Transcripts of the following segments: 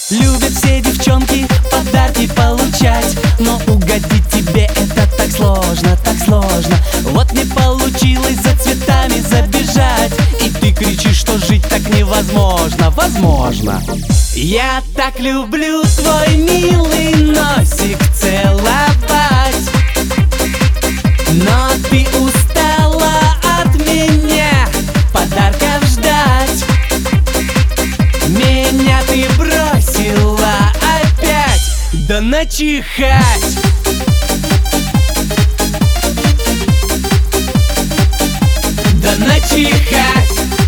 Любят все девчонки подарки получать, но угодить тебе это так сложно, так сложно. Вот не получилось за цветами забежать, и ты кричишь, что жить так невозможно. Возможно. Я так люблю твой милый носик целовать, но ты устала от меня подарков ждать. Меня ты бросила опять, да начихать. Да начихать.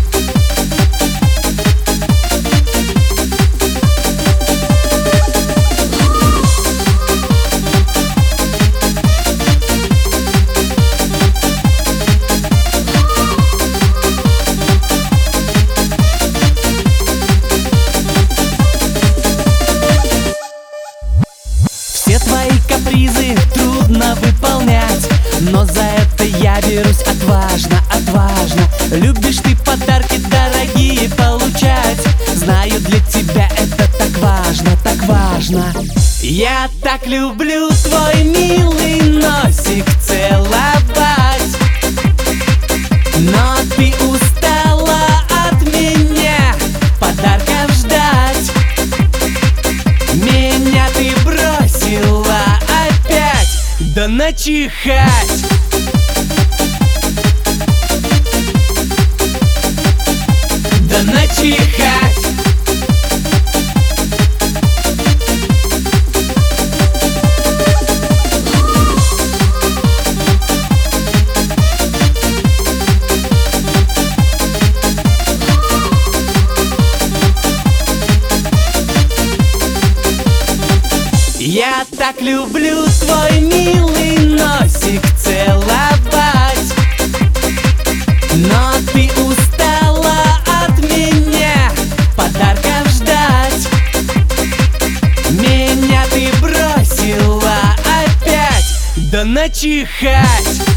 Все твои капризы трудно выполнять, но за это я берусь отважно, отважно. Любишь ты подарки дорогие получать, знаю, для тебя это так важно, так важно. Я так люблю твой милый носик целовать, но ты устала от меня подарков ждать. Меня ты бросила опять, да начихать. Да начихать. Я так люблю твой милый носик целовать, но ты устала от меня подарков ждать. Меня ты бросила опять, да начихать.